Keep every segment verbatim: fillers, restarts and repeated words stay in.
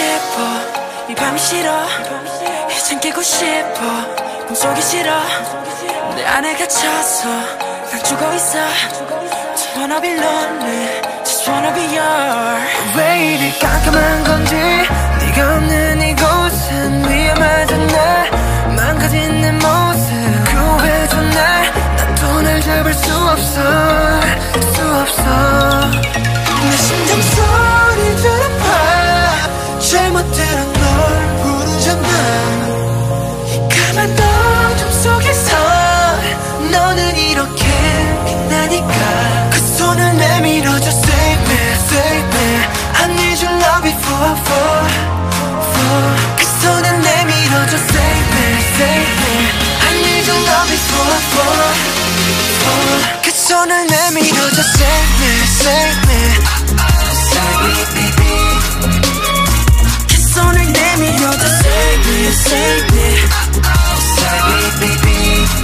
싶어 이 밤이 싫어 이젠 깨고 싶어 꿈속이 싫어 내 안에 갇혀서 난 죽어있어 Just wanna be lonely Just wanna be yours 왜 이리 깜깜한 건지 네가 없는 이곳은 위험하잖아 망가진 내 모습 구해줘 날 나 돈을 잡을 수 없어 수 없어 내 심장 소리 들어봐 잘못대로 널 부르잖아 이 까만 어둠 속에서 너는 이렇게 빛나니까 그 손을 내밀어줘 Save me, save me I need your love before, for, for 그 손을 내밀어줘 Save me, save me I need your love before, for, for 그 손을 내밀어줘 Save me, save me Save me, baby 그 손을 내밀어줘 Save me, save me Save me, baby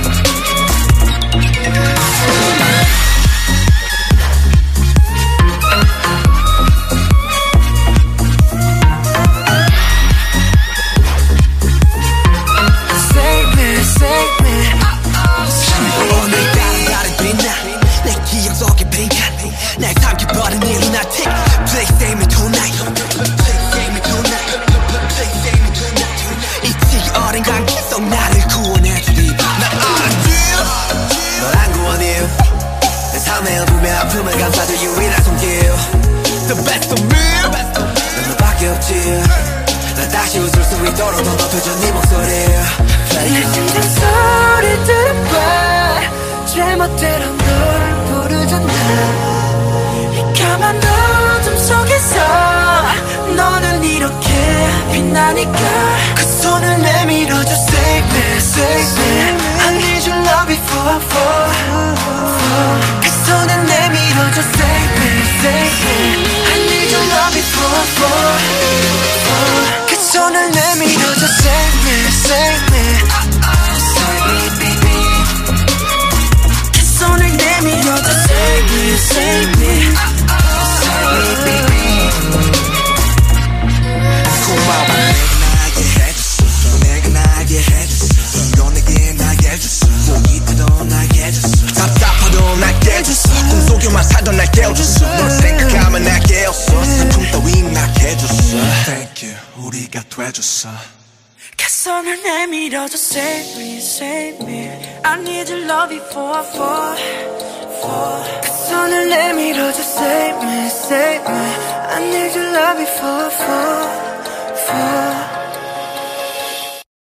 날 삼켜버린 이 lunatic Please save me tonight Please save me tonight Please save me tonight 이 지기 어린 감기 속 나를 구원해주리 나 알아줘 널 안 구원해요 내 삶의 어둠의 아픔을 감싸줄 유일한 손길 The best of me 난 너밖에 없지 난 다시 웃을 수 있도록 더 높여줘 네 목소리 내 심장 소리 들어봐 제멋대로 널 부르잖아 까만 어둠 속에서 너는 이렇게 빛나니까 그 손을 내밀어줘 Save me, save me I need your love before, for, for 그 손을 내밀어줘 Save me, save me I need your love before, for, for 그 손을 내밀어줘 Save me, save me Save me, baby 그 손을 내밀어줘 Save me, save me 고마워 내가 나게 해줬어 내가 나게 해줬어 넌 내게 나게 해줬어 목이 타도 나게 해줬어 답답하도 나게 해줬어 꿈속에만 살던 날 깨워줬어 널 생각하면 날 깨웠어 슬픔 따윈 나게 해줬어 Thank you 우리가 돼줬어 그 손을 내밀어줘 Save me, save me I need your love before, for, for 그 손을 내밀어줘 Save me, save me I need your love before, for, for